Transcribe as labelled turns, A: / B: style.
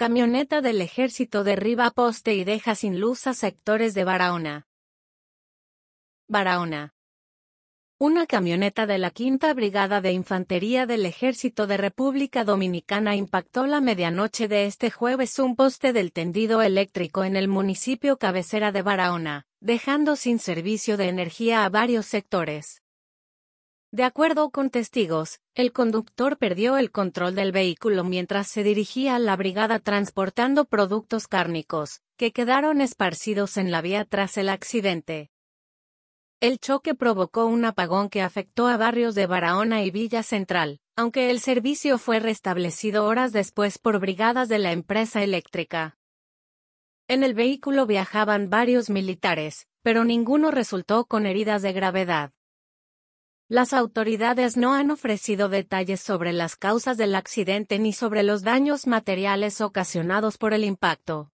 A: Camioneta del ejército derriba poste y deja sin luz a sectores de Barahona. Barahona. Una camioneta de la 5ª Brigada de Infantería del Ejército de República Dominicana impactó la medianoche de este jueves un poste del tendido eléctrico en el municipio cabecera de Barahona, dejando sin servicio de energía a varios sectores. De acuerdo con testigos, el conductor perdió el control del vehículo mientras se dirigía a la brigada transportando productos cárnicos, que quedaron esparcidos en la vía tras el accidente. El choque provocó un apagón que afectó a barrios de Barahona y Villa Central, aunque el servicio fue restablecido horas después por brigadas de la empresa eléctrica. En el vehículo viajaban varios militares, pero ninguno resultó con heridas de gravedad. Las autoridades no han ofrecido detalles sobre las causas del accidente ni sobre los daños materiales ocasionados por el impacto.